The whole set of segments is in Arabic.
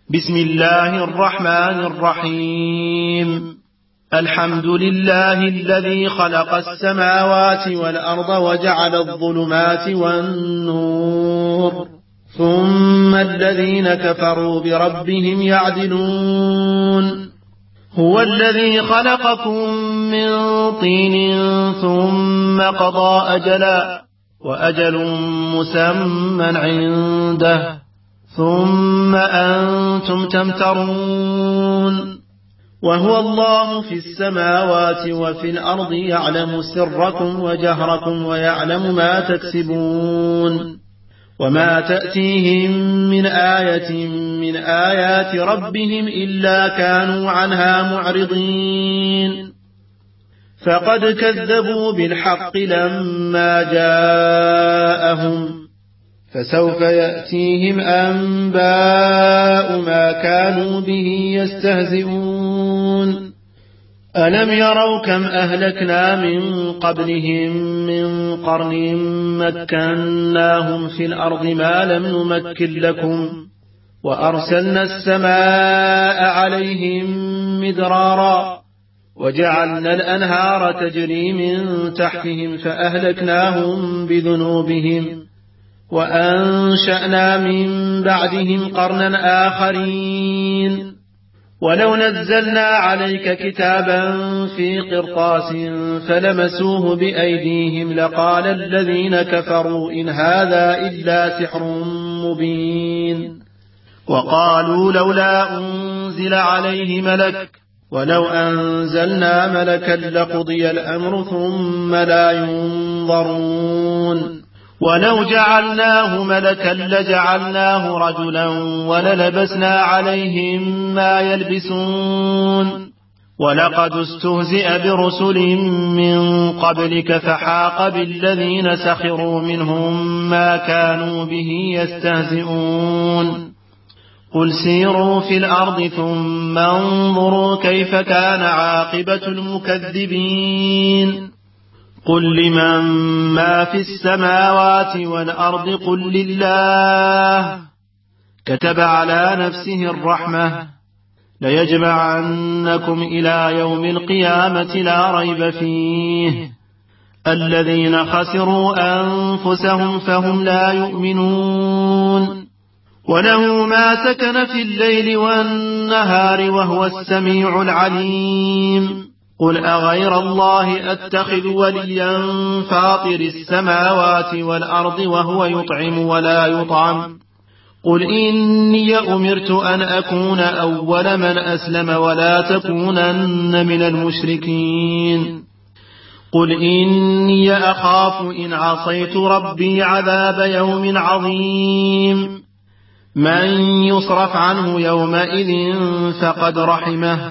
بسم الله الرحمن الرحيم. الحمد لله الذي خلق السماوات والأرض وجعل الظلمات والنور، ثم الذين كفروا بربهم يعدلون. هو الذي خلقكم من طين ثم قضى أجلا، وأجل مسمى عنده، ثم أنتم تمترون. وهو الله في السماوات وفي الأرض، يعلم سركم وجهركم ويعلم ما تكسبون. وما تأتيهم من آية من آيات ربهم إلا كانوا عنها معرضين. فقد كذبوا بالحق لما جاءهم، فسوف يأتيهم أنباء ما كانوا به يستهزئون. ألم يروا كم أهلكنا من قبلهم من قرن مكناهم في الأرض ما لم نمكن لكم، وأرسلنا السماء عليهم مدرارا، وجعلنا الأنهار تجري من تحتهم فأهلكناهم بذنوبهم، وأنشأنا من بعدهم قرنا آخرين. ولو نزلنا عليك كتابا في قرطاس فلمسوه بأيديهم لقال الذين كفروا إن هذا إلا سحر مبين. وقالوا لولا أنزل عليه ملك، ولو أنزلنا ملكا لقضي الأمر ثم لا ينظرون. ولو جعلناه ملكا لجعلناه رجلا وللبسنا عليهم ما يلبسون. ولقد استهزئ برسل من قبلك فحاق بالذين سخروا منهم ما كانوا به يستهزئون. قل سيروا في الأرض ثم انظروا كيف كان عاقبة المكذبين. قل لمن ما في السماوات والأرض قل لله. كتب على نفسه الرحمة ليجمعنكم إلى يوم القيامة لا ريب فيه. الذين خسروا أنفسهم فهم لا يؤمنون. وله ما سكن في الليل والنهار وهو السميع العليم. قل أغير الله أتخذ وليا فاطر السماوات والأرض وهو يطعم ولا يطعم. قل إني أمرت أن أكون أول من أسلم ولا تكونن من المشركين. قل إني أخاف إن عصيت ربي عذاب يوم عظيم. من يصرف عنه يومئذ فقد رحمه،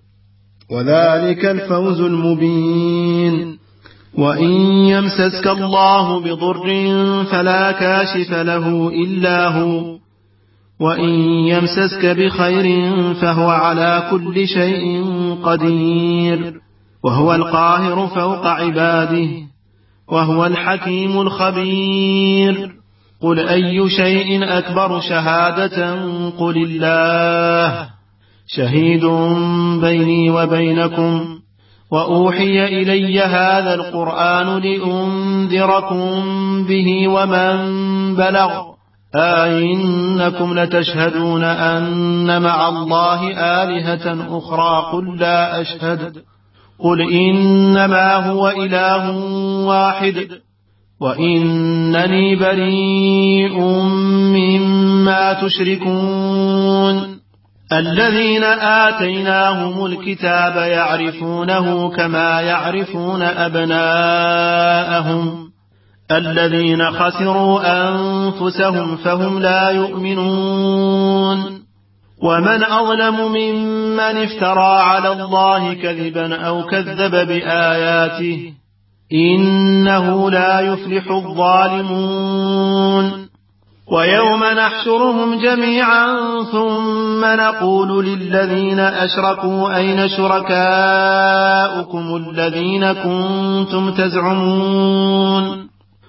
وذلك الفوز المبين. وإن يمسسك الله بضر فلا كاشف له إلا هو، وإن يمسسك بخير فهو على كل شيء قدير، وهو القاهر فوق عباده، وهو الحكيم الخبير. قل أي شيء أكبر شهادة قل الله. شهيد بيني وبينكم. وأوحي إلي هذا القرآن لأنذركم به ومن بلغ. أئنكم لتشهدون أن مع الله آلهة أخرى قل لا أشهد. قل إنما هو إله واحد وإنني بريء مما تشركون. الذين آتيناهم الكتاب يعرفونه كما يعرفون أبناءهم. الذين خسروا أنفسهم فهم لا يؤمنون. ومن أظلم ممن افترى على الله كذبا أو كذب بآياته، إنه لا يفلح الظالمون. ويوم نحشرهم جميعا ثم نقول للذين أشركوا أين شركاؤكم الذين كنتم تزعمون.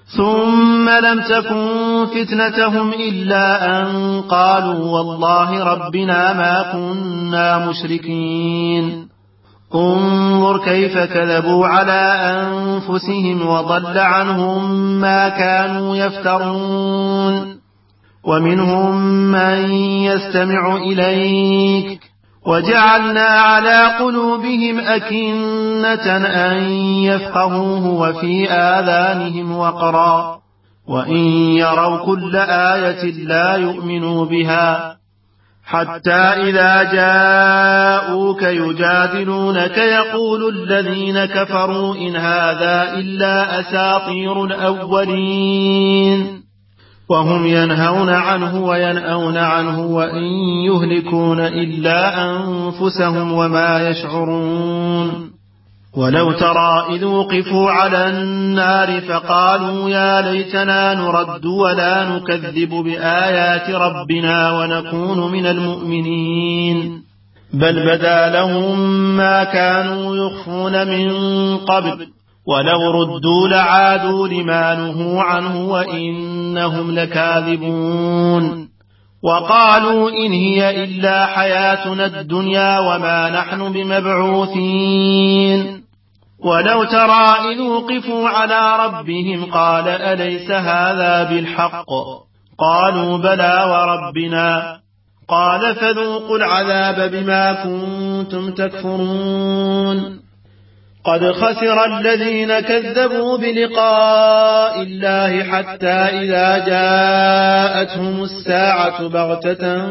ثم لم تكن فتنتهم إلا أن قالوا والله ربنا ما كنا مشركين. انظر كيف كذبوا على أنفسهم وضل عنهم ما كانوا يفترون. ومنهم من يستمع إليك وجعلنا على قلوبهم أكنة أن يفقهوه وفي آذانهم وقرا وإن يروا كل آية لا يؤمنوا بها حتى إذا جاءوك يجادلونك يقول الذين كفروا إن هذا إلا أساطير الأولين وهم ينهون عنه وينأون عنه وإن يهلكون إلا أنفسهم وما يشعرون. ولو ترى إذ وقفوا على النار فقالوا يا ليتنا نرد ولا نكذب بآيات ربنا ونكون من المؤمنين بل بدا لهم ما كانوا يخفون من قبل ولو ردوا لعادوا لما نهوا عنه وإنهم لكاذبون. وقالوا إن هي إلا حياتنا الدنيا وما نحن بمبعوثين. ولو ترى إذ وقفوا على ربهم قال أليس هذا بالحق قالوا بلى وربنا قال فذوقوا العذاب بما كنتم تكفرون. قد خسر الذين كذبوا بلقاء الله حتى إذا جاءتهم الساعة بغتة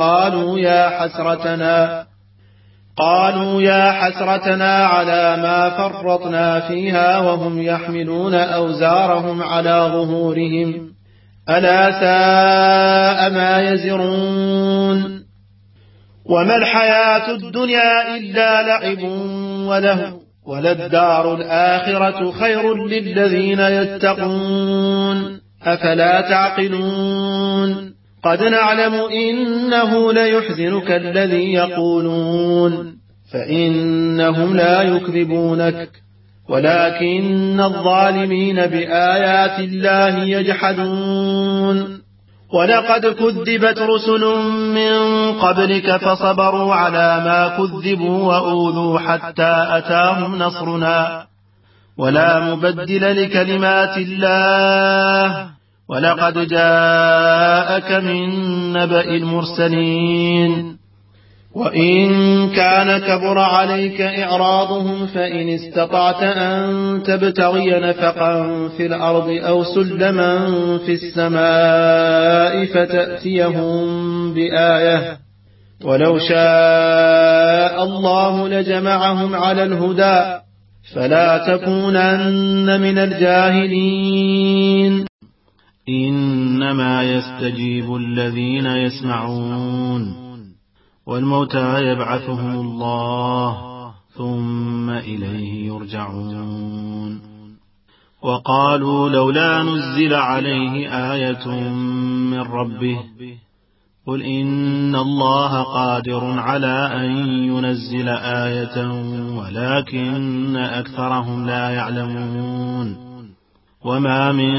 قالوا يا حسرتنا على ما فرطنا فيها وهم يحملون أوزارهم على ظهورهم ألا ساء ما يزرون. وما الحياة الدنيا إلا لعب وله وللدار الآخرة خير للذين يتقون أفلا تعقلون. قد نعلم إنه ليحزنك الذي يقولون فإنهم لا يكذبونك ولكن الظالمين بآيات الله يجحدون. ولقد كذبت رسل من قبلك فصبروا على ما كذبوا وأوذوا حتى أتاهم نصرنا ولا مبدل لكلمات الله ولقد جاءك من نبأ المرسلين. وإن كان كبر عليك إعراضهم فإن استطعت أن تبتغي نفقا في الأرض أو سلما في السماء فتأتيهم بآية ولو شاء الله لجمعهم على الهدى فلا تكونن من الجاهلين. إنما يستجيب الذين يسمعون والموتى يبعثهم الله ثم إليه يرجعون. وقالوا لولا نزل عليه آية من ربه قل إن الله قادر على أن ينزل آية ولكن أكثرهم لا يعلمون. وما من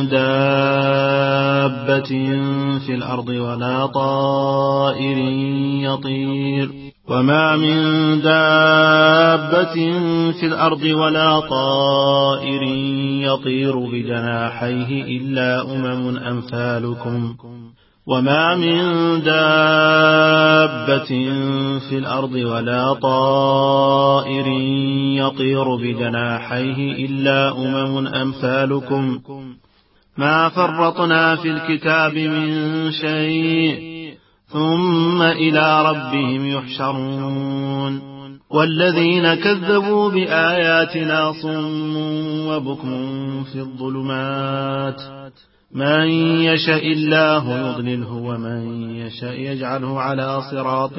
دابة في الأرض ولا طائر يطير بجناحيه إلا أمم أمثالكم وما من دابة في الأرض ولا طائر يطير بجناحيه إلا أمم أمثالكم ما فرطنا في الكتاب من شيء ثم إلى ربهم يحشرون. والذين كذبوا بآياتنا صم وبكم في الظلمات من يشاء الله يضلله ومن يشاء يجعله على صراط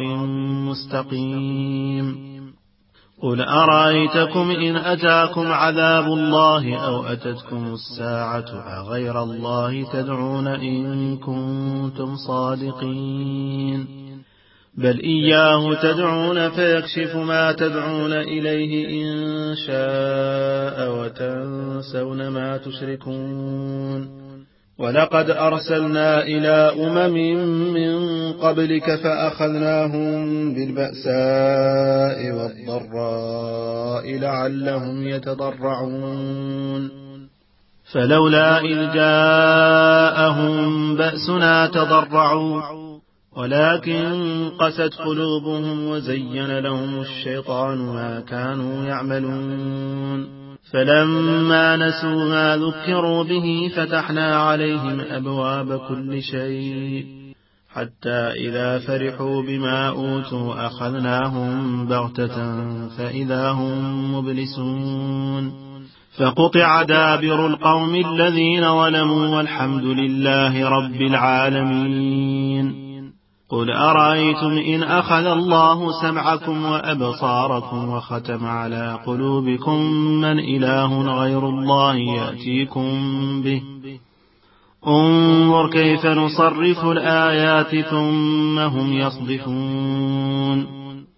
مستقيم. قل أرأيتكم إن أتاكم عذاب الله أو أتتكم الساعة أغير الله تدعون إن كنتم صادقين. بل إياه تدعون فيكشف ما تدعون إليه إن شاء وتنسون ما تشركون. ولقد أرسلنا إلى من قبلك فأخذناهم بالبأساء والضراء لعلهم يتضرعون. فلولا إذ جاءهم بأسنا تضرعوا ولكن قست قلوبهم وزين لهم الشيطان ما كانوا يعملون. فلما نسوا ما ذكروا به فتحنا عليهم أبواب كل شيء حتى إذا فرحوا بما أوتوا أخذناهم بغتة فإذا هم مبلسون. فقطع دابر القوم الذين ظلموا والحمد لله رب العالمين. قل أرأيتم إن أخذ الله سمعكم وأبصاركم وختم على قلوبكم من إله غير الله يأتيكم به. انظر كيف نصرف الآيات ثم هم يصدفون.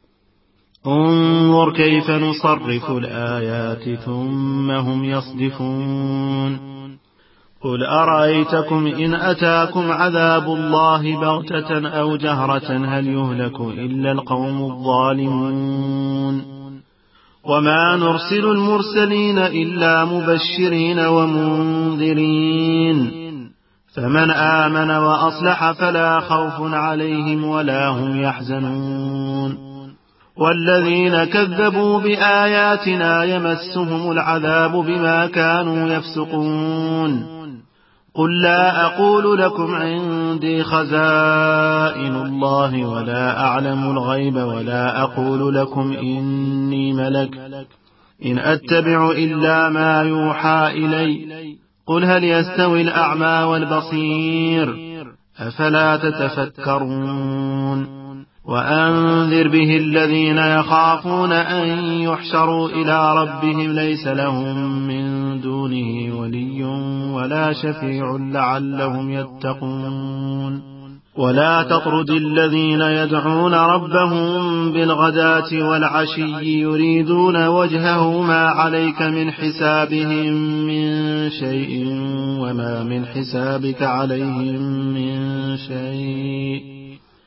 انظر كيف نصرف الآيات ثم هم يصدفون. قل أرأيتكم إن أتاكم عذاب الله بغتة أو جهرة هل يهلك إلا القوم الظالمون. وما نرسل المرسلين إلا مبشرين ومنذرين فمن آمن وأصلح فلا خوف عليهم ولا هم يحزنون. والذين كذبوا بآياتنا يمسهم العذاب بما كانوا يفسقون. قل لا أقول لكم عندي خزائن الله ولا أعلم الغيب ولا أقول لكم إني ملك إن أتبع إلا ما يوحى إلي. قل هل يستوي الأعمى والبصير أفلا تتفكرون. وأنذر به الذين يخافون أن يحشروا إلى ربهم ليس لهم من دونه ولي ولا شفيع لعلهم يتقون. ولا تطرد الذين يدعون ربهم بالغداة والعشي يريدون وجهه ما عليك من حسابهم من شيء وما من حسابك عليهم من شيء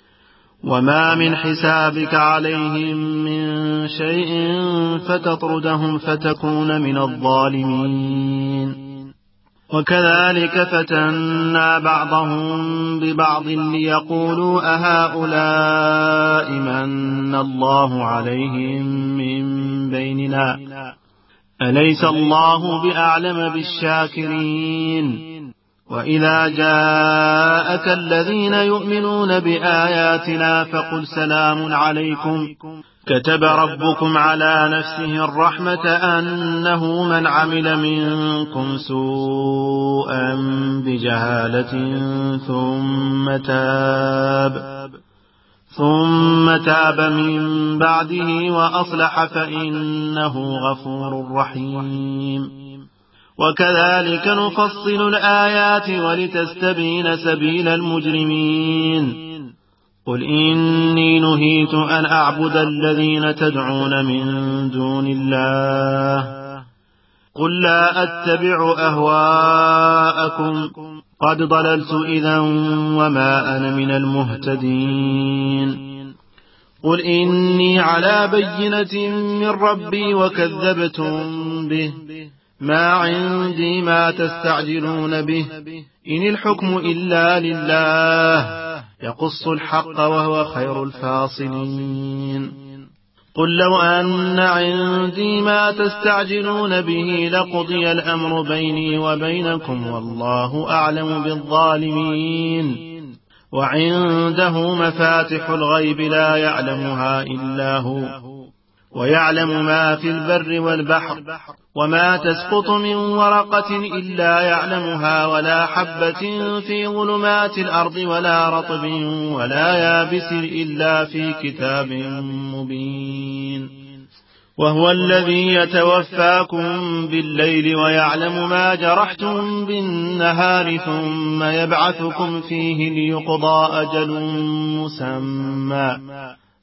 فتطردهم فتكون من الظالمين. وكذلك فتنا بعضهم ببعض ليقولوا أهؤلاء من الله عليهم من بيننا أليس الله بأعلم بالشاكرين. وإذا جاءك الذين يؤمنون بآياتنا فقل سلام عليكم كتب ربكم على نفسه الرحمة أنه من عمل منكم سوءا بجهالة ثم تاب من بعده وأصلح فإنه غفور رحيم. وكذلك نفصل الآيات ولتستبين سبيل المجرمين. قل إني نهيت أن أعبد الذين تدعون من دون الله قل لا أتبع أهواءكم قد ضللت إذا وما أنا من المهتدين. قل إني على بينة من ربي وكذبتم به ما عندي ما تستعجلون به إن الحكم إلا لله يقص الحق وهو خير الفاصلين. قل لو أن عندي ما تستعجلون به لقضي الأمر بيني وبينكم والله أعلم بالظالمين. وعنده مفاتح الغيب لا يعلمها إلا هو ويعلم ما في البر والبحر وما تسقط من ورقة إلا يعلمها ولا حبة في ظلمات الأرض ولا رطب ولا يابس إلا في كتاب مبين. وهو الذي يتوفاكم بالليل ويعلم ما جرحتم بالنهار ثم يبعثكم فيه ليقضى أجل مسمى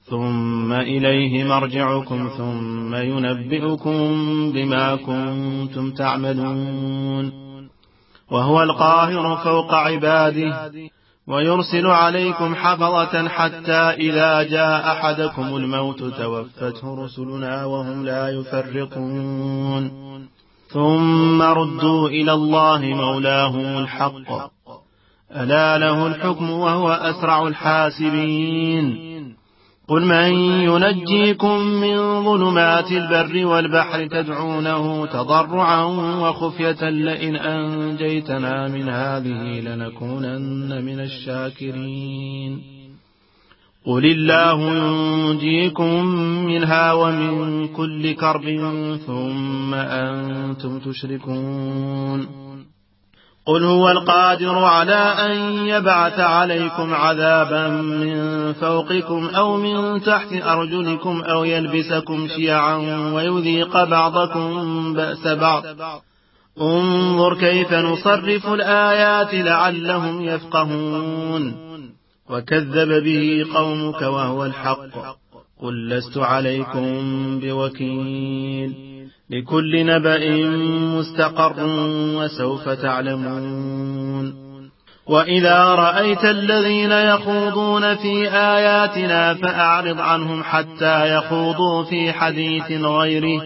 ثم إليه مرجعكم ثم ينبئكم بما كنتم تعملون وهو القاهر فوق عباده ويرسل عليكم حفظة حتى إذا جاء أحدكم الموت توفته رسلنا وهم لا يفرقون ثم ردوا إلى الله مولاهم الحق ألا له الحكم وهو أسرع الحاسبين قل من ينجيكم من ظلمات البر والبحر تدعونه تضرعا وخفية لئن أنجيتنا من هذه لنكونن من الشاكرين قل الله ينجيكم منها ومن كل كرب ثم أنتم تشركون قل هو القادر على أن يبعث عليكم عذابا من فوقكم أو من تحت أرجلكم أو يلبسكم شيعا ويذيق بعضكم بأس بعض انظر كيف نصرف الآيات لعلهم يفقهون وكذب به قومك وهو الحق قل لست عليكم بوكيل لكل نبأ مستقر وسوف تعلمون وإذا رأيت الذين يخوضون في آياتنا فأعرض عنهم حتى يخوضوا في حديث غيره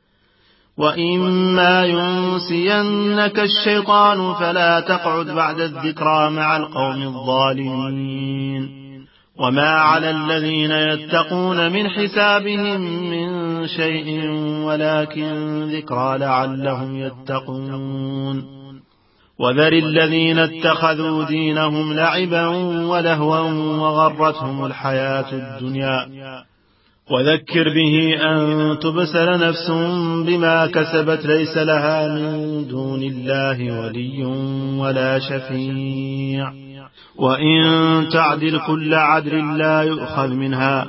وإما ينسينك الشيطان فلا تقعد بعد الذكرى مع القوم الظالمين وما على الذين يتقون من حسابهم من شيء ولكن ذكرى لعلهم يتقون وذر الذين اتخذوا دينهم لعبا ولهوا وغرتهم الحياة الدنيا وذكر به أن تبسل نفس بما كسبت ليس لها من دون الله ولي ولا شفيع وإن تعدل كل عدل لا يؤخذ منها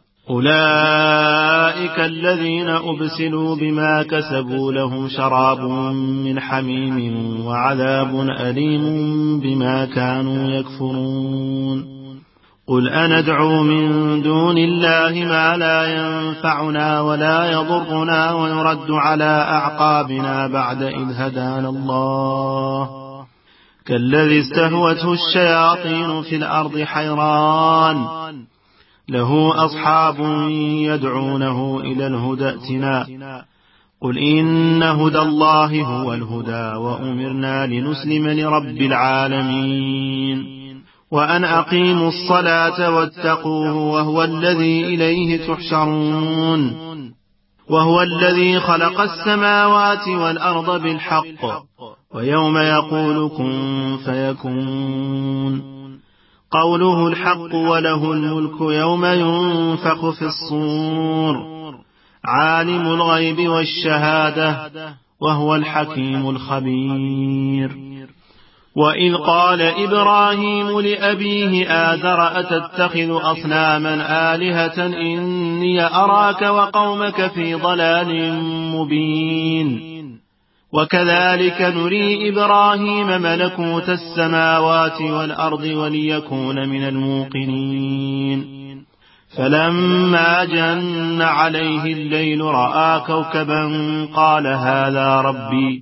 أولئك الذين أبسلوا بما كسبوا لهم شراب من حميم وعذاب أليم بما كانوا يكفرون قل أندعو من دون الله ما لا ينفعنا ولا يضرنا ونرد على أعقابنا بعد إذ هدانا الله كالذي استهوته الشياطين في الأرض حيران له أصحاب يدعونه إلى الهدى ائتنا قل إن هدى الله هو الهدى وأمرنا لنسلم لرب العالمين وأن أقيموا الصلاة واتقوه وهو الذي إليه تحشرون وهو الذي خلق السماوات والأرض بالحق ويوم يقول كن فيكون قوله الحق وله الملك يوم ينفخ في الصور عالم الغيب والشهادة وهو الحكيم الخبير وإذ قال إبراهيم لأبيه آزر أتتخذ أصناما آلهة إني أراك وقومك في ضلال مبين وكذلك نري إبراهيم ملكوت السماوات والأرض وليكون من الموقنين فلما جن عليه الليل رأى كوكبا قال هذا ربي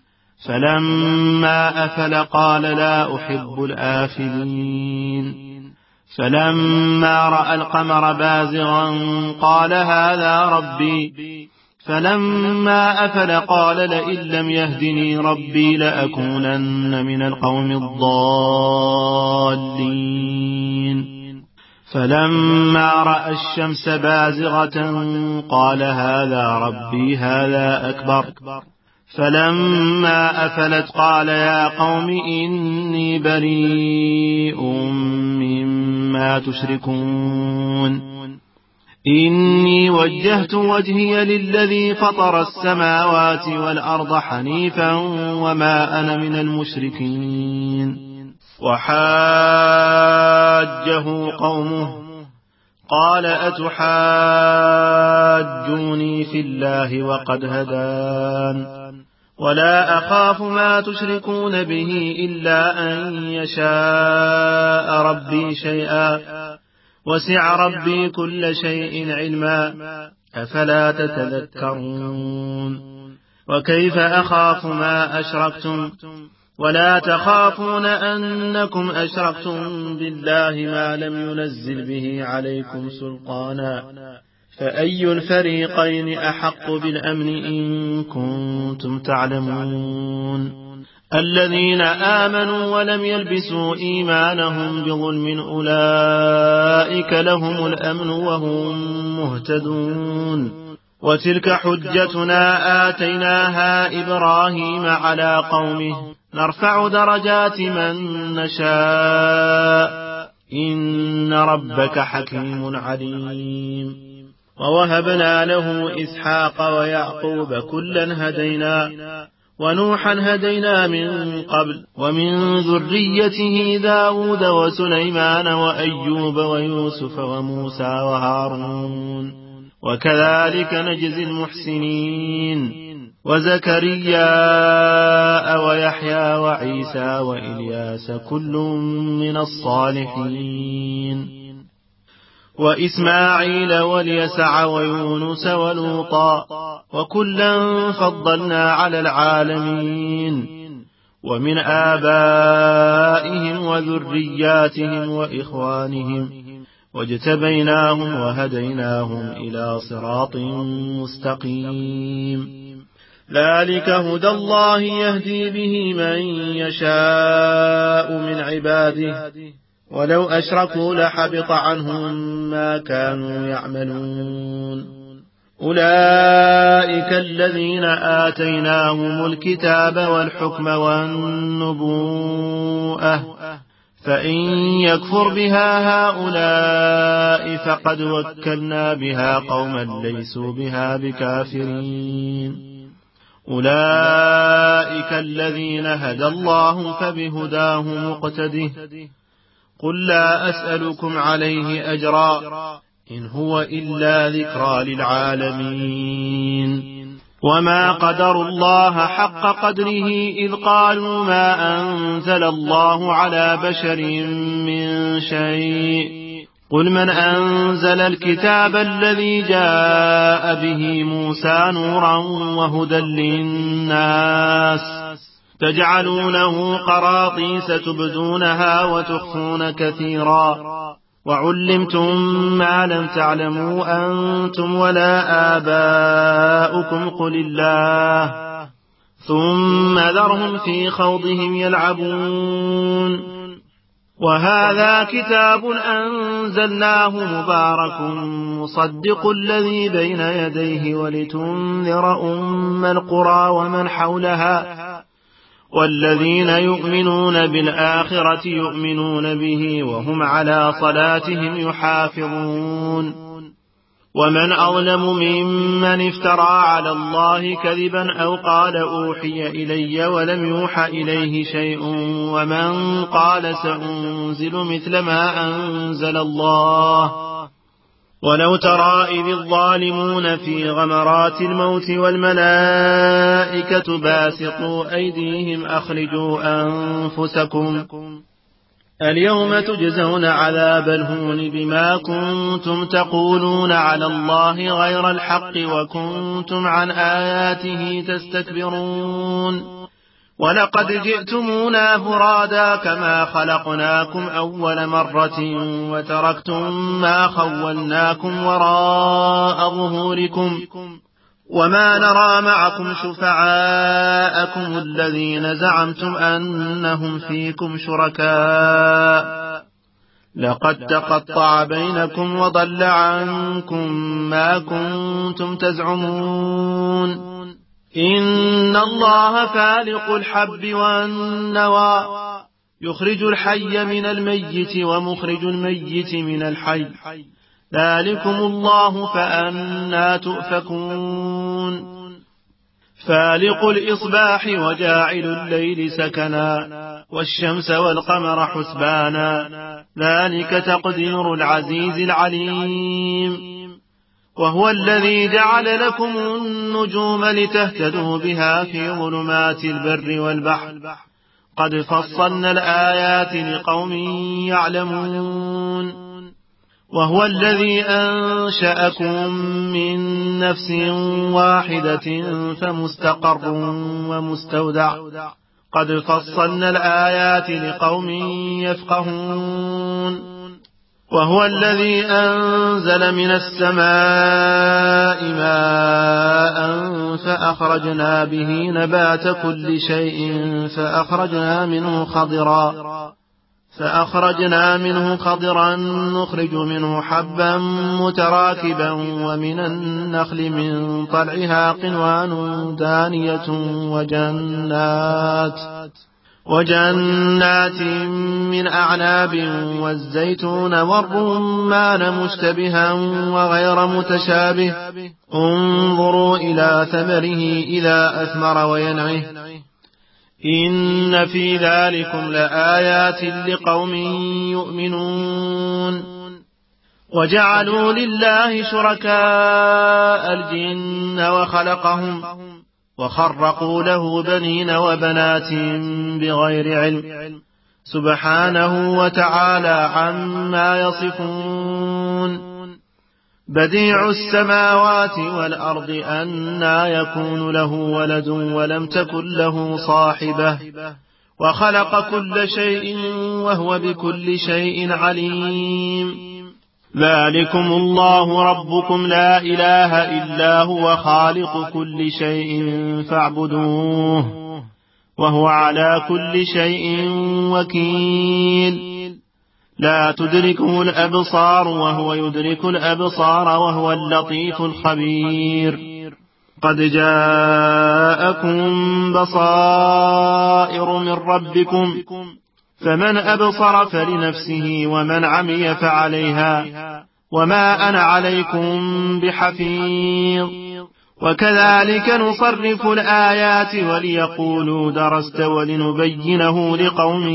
فلما أفل قال لا أحب الآفلين فلما رأى القمر بازغا قال هذا ربي فلما أفل قال لئن لم يهدني ربي لأكونن من القوم الضالين فلما رأى الشمس بازغة قال هذا ربي هذا أكبر فلما أفلت قال يا قوم إني بريء مما تشركون إني وجهت وجهي للذي فطر السماوات والأرض حنيفا وما أنا من المشركين وحاجه قومه قال أتحاجوني في الله وقد هدان ولا أخاف ما تشركون به إلا أن يشاء ربي شيئا وسع ربي كل شيء علما أفلا تتذكرون وكيف أخاف ما أشركتم ولا تخافون أنكم أشركتم بالله ما لم ينزل به عليكم سلطانا فأي الفريقين أحق بالأمن إن كنتم تعلمون الذين آمنوا ولم يلبسوا إيمانهم بظلم أولئك لهم الأمن وهم مهتدون وتلك حجتنا آتيناها إبراهيم على قومه نرفع درجات من نشاء إن ربك حكيم عليم ووهبنا له إسحاق ويعقوب كلا هدينا ونوحا هدينا من قبل ومن ذريته داود وسليمان وأيوب ويوسف وموسى وهارون وكذلك نجزي المحسنين وزكريا ويحيى وعيسى وإلياس كل من الصالحين وإسماعيل واليسع ويونس ولوطا وكلا فضلنا على العالمين ومن آبائهم وذرياتهم وإخوانهم واجتبيناهم وهديناهم إلى صراط مستقيم ذلك هدى الله يهدي به من يشاء من عباده ولو أشركوا لحبط عنهم ما كانوا يعملون أولئك الذين آتيناهم الكتاب والحكم والنبوءة فإن يكفر بها هؤلاء فقد وكلنا بها قوما ليسوا بها بكافرين أولئك الذين هدى الله فبهداه مقتده قل لا أسألكم عليه أجرا إن هو إلا ذكرى للعالمين وما قدروا الله حق قدره إذ قالوا ما أنزل الله على بشر من شيء قل من أنزل الكتاب الذي جاء به موسى نورا وهدى للناس تجعلونه قراطيس تبدونها وتخفون كثيرا وعلمتم ما لم تعلموا أنتم ولا آباؤكم قل الله ثم ذرهم في خوضهم يلعبون وهذا كتاب أنزلناه مبارك مصدق الذي بين يديه ولتنذر أم القرى ومن حولها والذين يؤمنون بالآخرة يؤمنون به وهم على صلاتهم يحافظون ومن أظلم ممن افترى على الله كذبا أو قال أوحي إلي ولم يوحى إليه شيء ومن قال سأنزل مثل ما أنزل الله ولو ترى إذ الظالمون في غمرات الموت والملائكة باسطوا أيديهم أخرجوا أنفسكم اليوم تجزون عذاب الهون بما كنتم تقولون على الله غير الحق وكنتم عن آياته تستكبرون ولقد جئتمونا فرادا كما خلقناكم أول مرة وتركتم ما خولناكم وراء ظهوركم وما نرى معكم شفعاءكم الذين زعمتم أنهم فيكم شركاء لقد تقطع بينكم وضل عنكم ما كنتم تزعمون إن الله فالق الحب والنوى يخرج الحي من الميت ومخرج الميت من الحي ذلكم الله فأنى تؤفكون فالق الإصباح وجاعل الليل سكنا والشمس والقمر حسبانا ذلك تقدير العزيز العليم وهو الذي جعل لكم النجوم لتهتدوا بها في ظلمات البر والبحر قد فصلنا الآيات لقوم يعلمون وهو الذي أنشأكم من نفس واحدة فمستقر ومستودع قد فصلنا الآيات لقوم يفقهون وهو الذي أنزل من السماء ماء فأخرجنا به نبات كل شيء فأخرجنا منه خضرا نخرج منه حبا متراكبا ومن النخل من طلعها قنوان دانية وجنات من أعناب والزيتون والرمان مشتبها وغير متشابه انظروا إلى ثمره إذا أثمر وينعه إن في ذلكم لآيات لقوم يؤمنون وجعلوا لله شركاء الجن وخلقهم وخرقوا له بنين وبنات بغير علم سبحانه وتعالى عما يصفون بديع السماوات والأرض أنى يكون له ولد ولم تكن له صاحبة وخلق كل شيء وهو بكل شيء عليم ذلكم الله ربكم لا إله إلا هو خالق كل شيء فاعبدوه وهو على كل شيء وكيل لا تدركه الأبصار وهو يدرك الأبصار وهو اللطيف الخبير قد جاءكم بصائر من ربكم فمن أبصر فلنفسه ومن عمي فعليها وما أنا عليكم بحفيظ وكذلك نصرف الآيات وليقولوا درست ولنبينه لقوم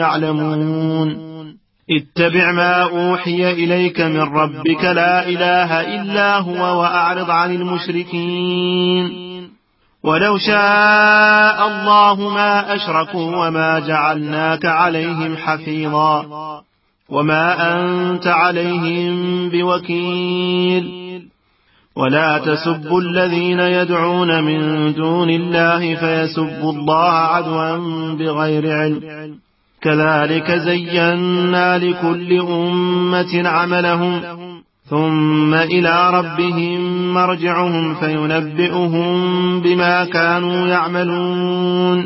يعلمون اتبع ما أوحي إليك من ربك لا إله إلا هو وأعرض عن المشركين ولو شاء الله ما أشركوا وما جعلناك عليهم حفيظا وما أنت عليهم بوكيل ولا تسبوا الذين يدعون من دون الله فيسبوا الله عدوا بغير علم كذلك زينا لكل أمة عملهم ثم إلى ربهم مرجعهم فينبئهم بما كانوا يعملون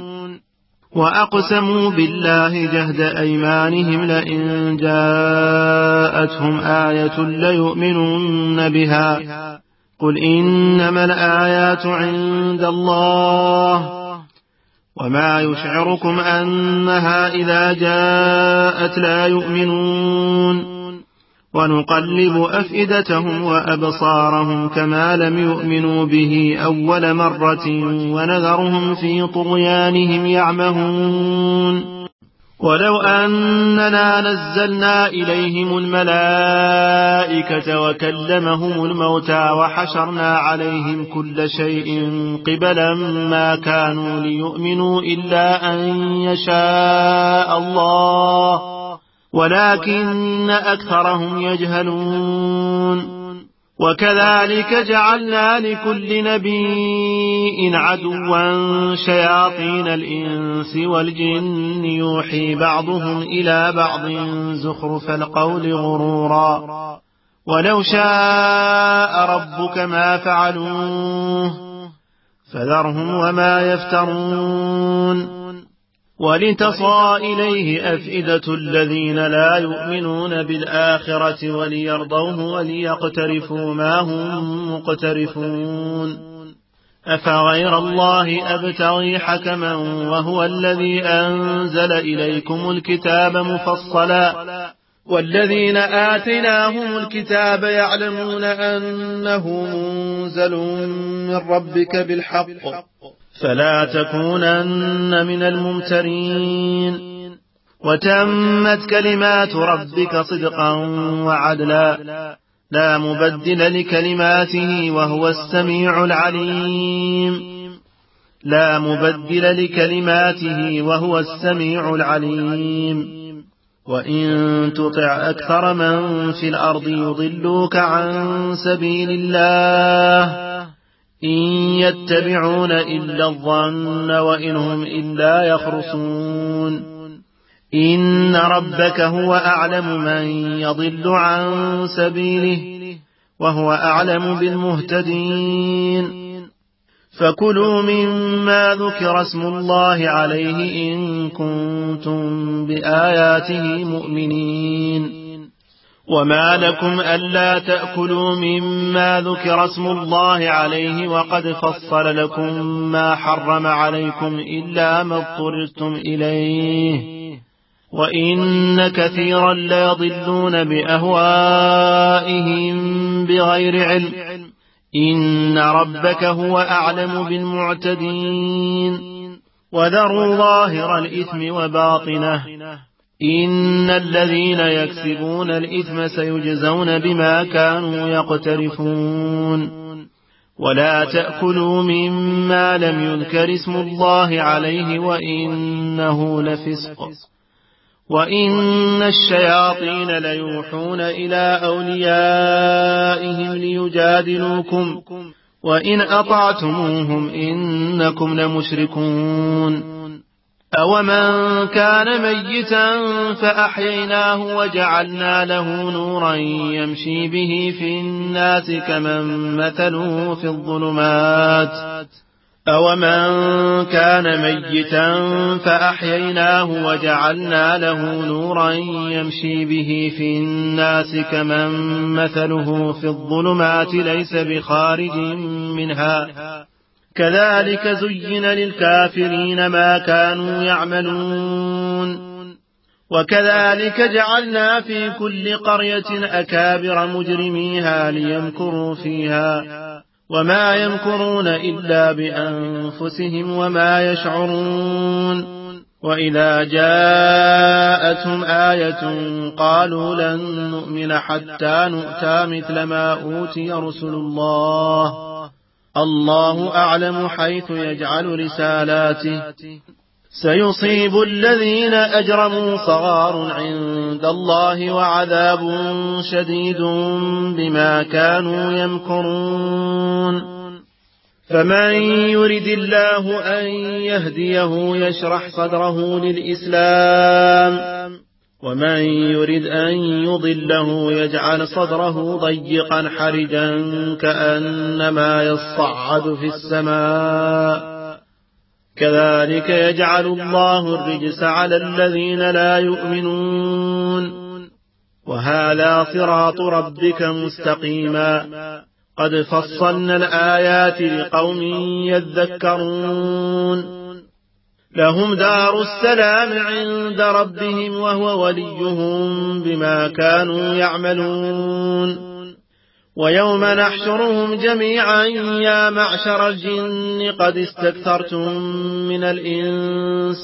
وأقسموا بالله جهد أيمانهم لئن جاءتهم آية ليؤمنن بها قل إنما الآيات عند الله وما يشعركم أنها إذا جاءت لا يؤمنون ونقلب أفئدتهم وأبصارهم كما لم يؤمنوا به أول مرة ونذرهم في طغيانهم يعمهون ولو أننا نزلنا إليهم الملائكة وكلمهم الموتى وحشرنا عليهم كل شيء قبلا ما كانوا ليؤمنوا إلا أن يشاء الله ولكن أكثرهم يجهلون وكذلك جعلنا لكل نبي عدوا شياطين الإنس والجن يوحي بعضهم إلى بعض زخرف القول غرورا ولو شاء ربك ما فعلوه فذرهم وما يفترون ولتصغى إليه أفئدة الذين لا يؤمنون بالآخرة وليرضوه وليقترفوا ما هم مقترفون أفغير الله أبتغي حكما وهو الذي أنزل إليكم الكتاب مفصلا والذين آتيناهم الكتاب يعلمون أنه منزل من ربك بالحق فلا تكونن من الممترين وتمت كلمات ربك صدقا وعدلا لا مبدل لكلماته وهو السميع العليم لا مبدل لكلماته وهو السميع العليم وإن تطع أكثر من في الأرض يضلوك عن سبيل الله إن يتبعون إلا الظن وإن هم إلا يخرصون إن ربك هو أعلم من يضل عن سبيله وهو أعلم بالمهتدين فكلوا مما ذكر اسم الله عليه إن كنتم بآياته مؤمنين وما لكم ألا تأكلوا مما ذكر اسم الله عليه وقد فصل لكم ما حرم عليكم إلا ما اضطررتم إليه وإن كثيرا ليضلون بأهوائهم بغير علم إن ربك هو أعلم بالمعتدين وذروا ظاهر الإثم وباطنه إن الذين يكسبون الإثم سيجزون بما كانوا يقترفون ولا تأكلوا مما لم يذكر اسم الله عليه وإنه لفسق وإن الشياطين ليوحون إلى أوليائهم ليجادلوكم وإن أطعتموهم إنكم لمشركون أومن كان ميتا فأحييناه وجعلنا له نورا يمشي به في الناس كمن مثله في الظلمات أومن كان ميتا فأحييناه وجعلنا له نورا يمشي به في الناس كمن مثله في الظلمات ليس بخارج منها كذلك زين للكافرين ما كانوا يعملون وكذلك جعلنا في كل قرية أكابر مجرميها ليمكروا فيها وما يمكرون إلا بأنفسهم وما يشعرون وإذا جاءتهم آية قالوا لن نؤمن حتى نؤتى مثل ما أوتي رسل الله الله أعلم حيث يجعل رسالاته سيصيب الذين أجرموا صغار عند الله وعذاب شديد بما كانوا يمكرون فمن يرد الله أن يهديه يشرح صدره للإسلام ومن يرد أن يضله يجعل صدره ضيقا حرجا كأنما يصعد في السماء كذلك يجعل الله الرجس على الذين لا يؤمنون وهذا صراط ربك مستقيما قد فصلنا الآيات لقوم يذكرون لهم دار السلام عند ربهم وهو وليهم بما كانوا يعملون ويوم نحشرهم جميعا يا معشر الجن قد استكثرتم من الإنس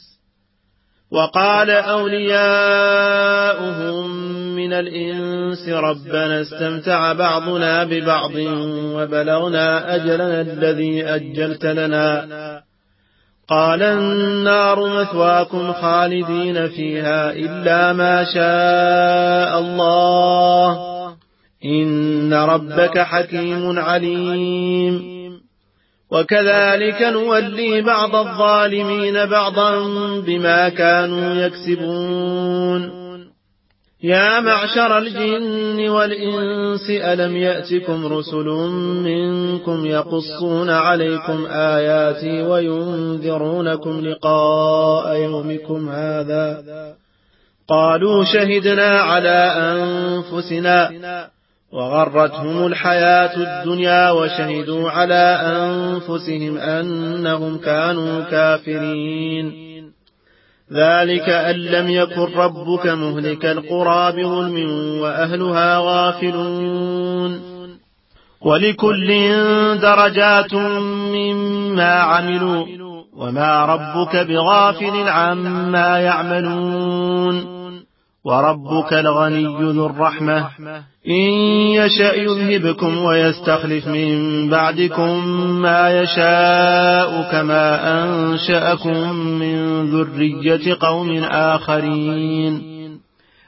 وقال أولياؤهم من الإنس ربنا استمتع بعضنا ببعض وبلغنا أجلنا الذي أجلت لنا قال النار مثواكم خالدين فيها إلا ما شاء الله إن ربك حكيم عليم وكذلك نولي بعض الظالمين بعضا بما كانوا يكسبون يا معشر الجن والإنس ألم يأتكم رسل منكم يقصون عليكم آياتي وينذرونكم لقاء يومكم هذا قالوا شهدنا على أنفسنا وغرتهم الحياة الدنيا وشهدوا على أنفسهم أنهم كانوا كافرين ذلك أن لم يكن ربك مهلك القرى بظلم وأهلها غافلون ولكل درجات مما عملوا وما ربك بغافل عما يعملون وربك الغني ذو الرحمة إن يشأ يذهبكم ويستخلف من بعدكم ما يشاء كما أنشأكم من ذرية قوم آخرين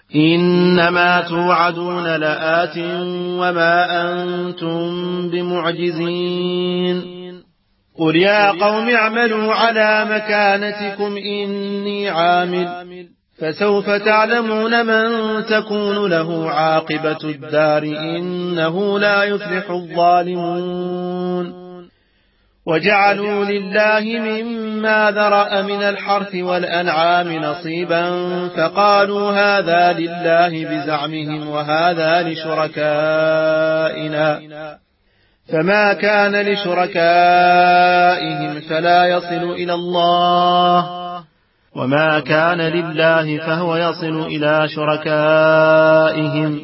إنما توعدون لآت وما أنتم بمعجزين قل يا قوم اعملوا على مكانتكم إني عامل فسوف تعلمون من تكون له عاقبة الدار إنه لا يفلح الظالمون وجعلوا لله مما ذرأ من الحرث والأنعام نصيبا فقالوا هذا لله بزعمهم وهذا لشركائنا فما كان لشركائهم فلا يصل إلى الله وما كان لله فهو يصل إلى شركائهم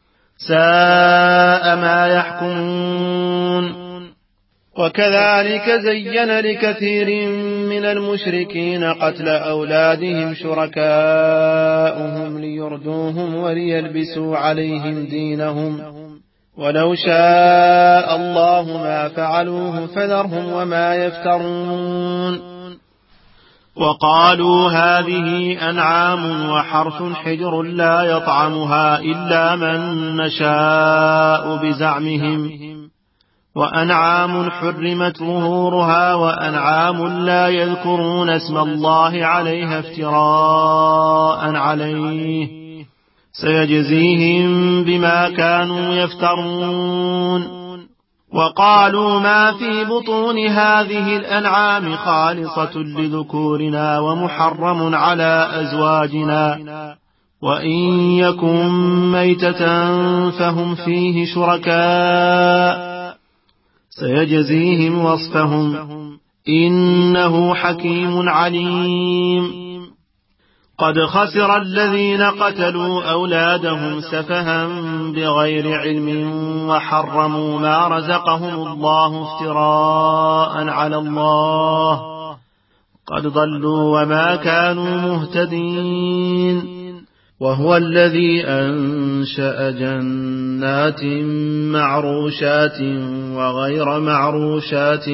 ساء ما يحكمون وكذلك زين لكثير من المشركين قتل أولادهم شركاؤهم ليردوهم وليلبسوا عليهم دينهم ولو شاء الله ما فعلوه فذرهم وما يفترون وقالوا هذه أنعام وحرث حجر لا يطعمها إلا من نشاء بزعمهم وأنعام حرمت ظهورها وأنعام لا يذكرون اسم الله عليها افتراء عليه سيجزيهم بما كانوا يفترون وقالوا ما في بطون هذه الأنعام خالصة لذكورنا ومحرم على أزواجنا وإن يكن ميتة فهم فيه شركاء سيجزيهم وصفهم إنه حكيم عليم قد خسر الذين قتلوا أولادهم سفها بغير علم وحرموا ما رزقهم الله افتراء على الله قد ضلوا وما كانوا مهتدين وهو الذي أنشأ جنات معروشات وغير معروشات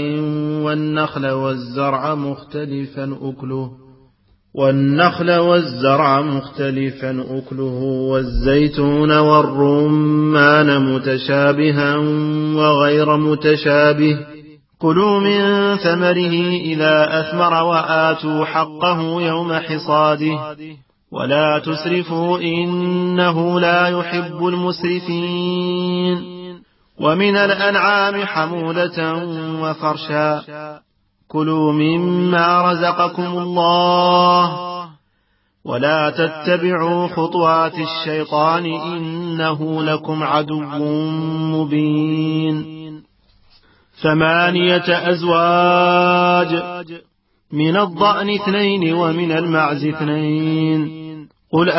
والنخل والزرع مختلفا أكله والزيتون والرمان متشابها وغير متشابه كلوا من ثمره إذا أثمر وآتوا حقه يوم حصاده ولا تسرفوا إنه لا يحب المسرفين ومن الأنعام حمولة وفرشا كلوا مما رزقكم الله ولا تتبعوا خطوات الشيطان إنه لكم عدو مبين 8 أزواج من الضأن 2 ومن المعز 2 قل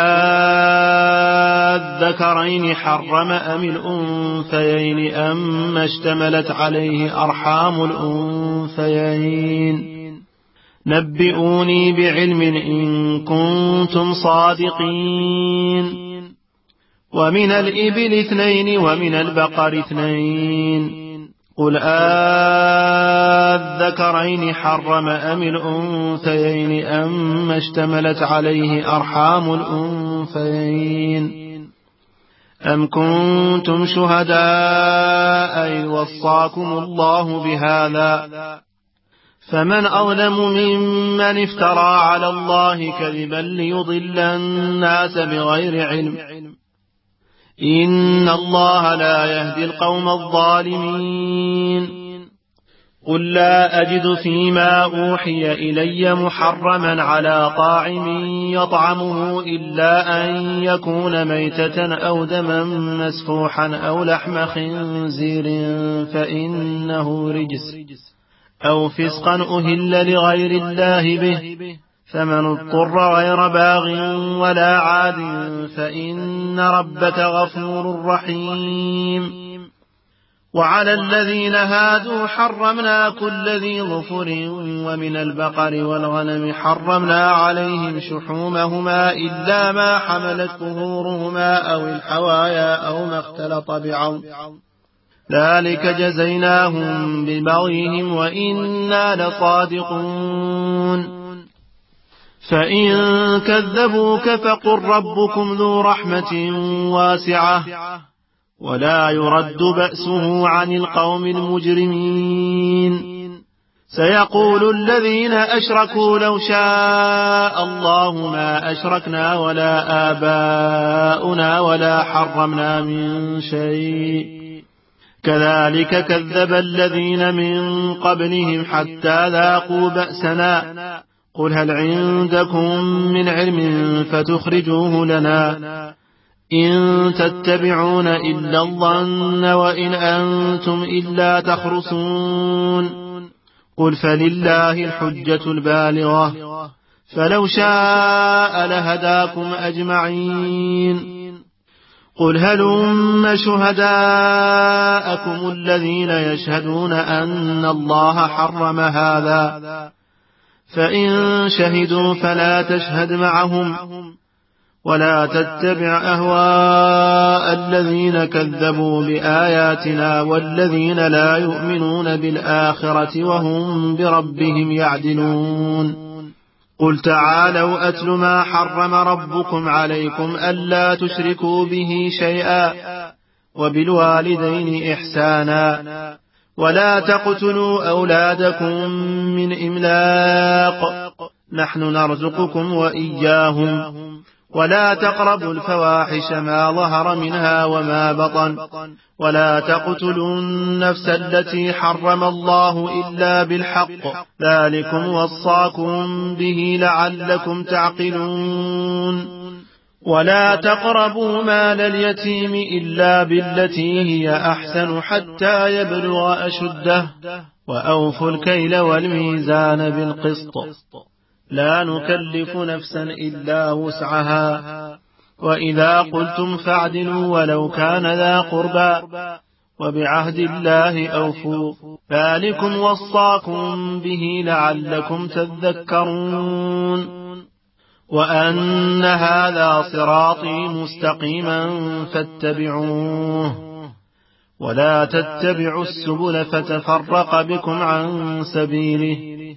الذكرين حرم أم الأنثيين أما اشتملت عليه أرحام الأنثيين نبئوني بعلم إن كنتم صادقين ومن الإبل 2 ومن البقر 2 قل الذكرين حرم أم الأنثيين أما اشتملت عليه أرحام الأنثيين أم كنتم شهداء إذ وصاكم الله بهذا فمن أظلم ممن افترى على الله كذبا ليضل الناس بغير علم إن الله لا يهدي القوم الظالمين قل لا أجد فيما أوحي إلي محرما على طاعم يطعمه إلا أن يكون ميتة أو دما مسفوحا أو لحم خنزير فإنه رجس أو فسقا أهل لغير الله به فمن اضطر غير باغ ولا عاد فإن ربك غفور رحيم وعلى الذين هادوا حرمنا كل ذي ظفر ومن البقر والغنم حرمنا عليهم شحومهما إلا ما حملت ظهورهما أو الحوايا أو ما اختلط بعظم ذلك جزيناهم ببغيهم وإنا لصادقون فإن كذبوك فقل ربكم ذو رحمة واسعة ولا يرد بأسه عن القوم المجرمين. سيقول الذين أشركوا لو شاء الله ما أشركنا ولا آباؤنا ولا حرمنا من شيء كذلك كذب الذين من قبلهم حتى ذاقوا بأسنا قل هل عندكم من علم فتخرجوه لنا إن تتبعون إلا الظن وإن أنتم إلا تخرصون قل فلله الحجة البالغة فلو شاء لهداكم أجمعين. قل هلم شهداءكم الذين يشهدون أن الله حرم هذا فإن شهدوا فلا تشهد معهم ولا تتبع أهواء الذين كذبوا بآياتنا والذين لا يؤمنون بالآخرة وهم بربهم يعدلون. قل تعالوا أتل ما حرم ربكم عليكم ألا تشركوا به شيئا وبالوالدين إحسانا ولا تقتلوا أولادكم من إملاق نحن نرزقكم وإياهم ولا تقربوا الفواحش ما ظهر منها وما بطن ولا تقتلوا النفس التي حرم الله إلا بالحق ذلكم وصاكم به لعلكم تعقلون. ولا تقربوا مال اليتيم إلا بالتي هي أحسن حتى يبلغ أشده وأوفوا الكيل والميزان بالقسط لا نكلف نفسا إلا وسعها وإذا قلتم فاعدلوا ولو كان ذا قربى وبعهد الله أوفوا ذلكم وصاكم به لعلكم تذكرون. وأن هذا صراطي مستقيما فاتبعوه ولا تتبعوا السبل فتفرق بكم عن سبيله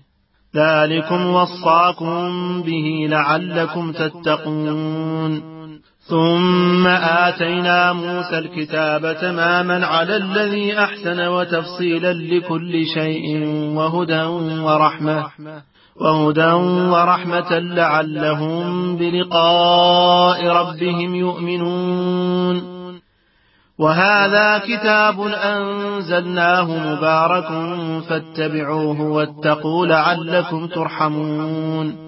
ذلكم وصاكم به لعلكم تتقون. ثم آتينا موسى الكتاب تماما على الذي أحسن وتفصيلا لكل شيء وهدى ورحمة لعلهم بلقاء ربهم يؤمنون. وهذا كتاب أنزلناه مبارك فاتبعوه واتقوا لعلكم ترحمون.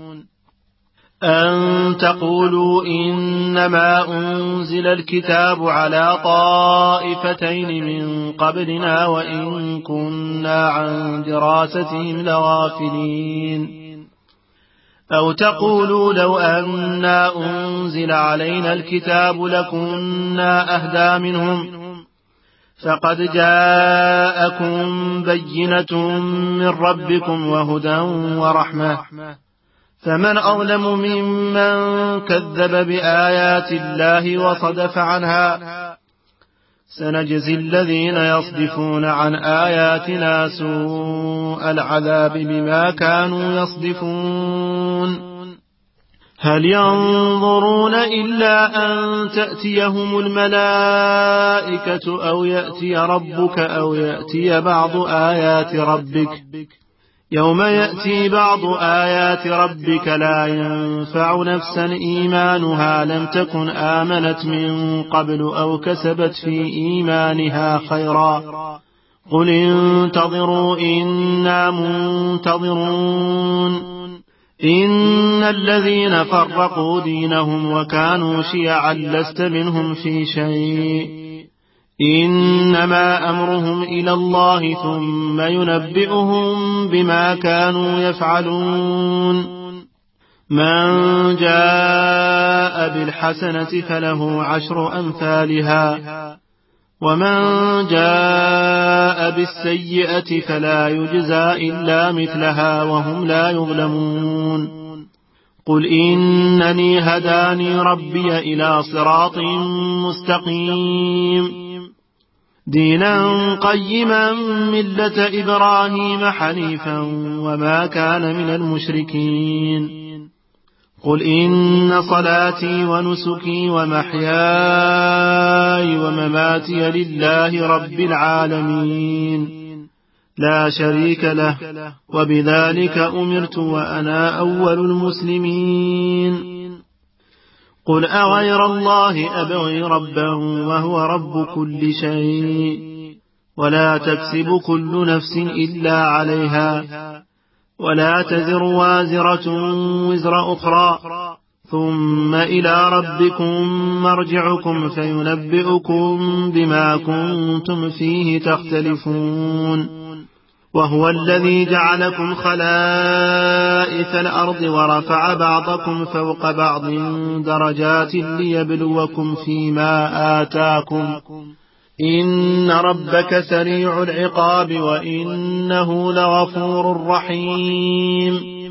أن تقولوا إنما أنزل الكتاب على طائفتين من قبلنا وإن كنا عن دراستهم لغافلين. أو تقولوا لو أنا أنزل علينا الكتاب لكنا أهدى منهم فقد جاءكم بينة من ربكم وهدى ورحمة فمن أظلم ممن كذب بآيات الله وصدف عنها سنجزي الذين يصدفون عن آياتنا سوء العذاب بما كانوا يصدفون. هل ينظرون إلا أن تأتيهم الملائكة أو يأتي ربك أو يأتي بعض آيات ربك يوم يأتي بعض آيات ربك لا ينفع نفسا إيمانها لم تكن آمنت من قبل أو كسبت في إيمانها خيرا قل انتظروا إنا منتظرون. إن الذين فرقوا دينهم وكانوا شيعا لست منهم في شيء إنما أمرهم إلى الله ثم ينبئهم بما كانوا يفعلون. من جاء بالحسنة فله 10 أمثالها ومن جاء بالسيئة فلا يجزى إلا مثلها وهم لا يظلمون. قل إنني هداني ربي إلى صراط مستقيم دينا قيما ملة إبراهيم حنيفا وما كان من المشركين قل إن صلاتي ونسكي ومحياي ومماتي لله رب العالمين لا شريك له وبذلك أمرت وأنا أول المسلمين قل أغير الله أبغي ربا وهو رب كل شيء ولا تكسب كل نفس إلا عليها ولا تزر وازرة وزر أخرى ثم إلى ربكم مرجعكم فينبئكم بما كنتم فيه تختلفون وهو الذي جعلكم خلائف الأرض ورفع بعضكم فوق بعض درجات ليبلوكم فيما آتاكم إن ربك سريع العقاب وإنه لغفور رحيم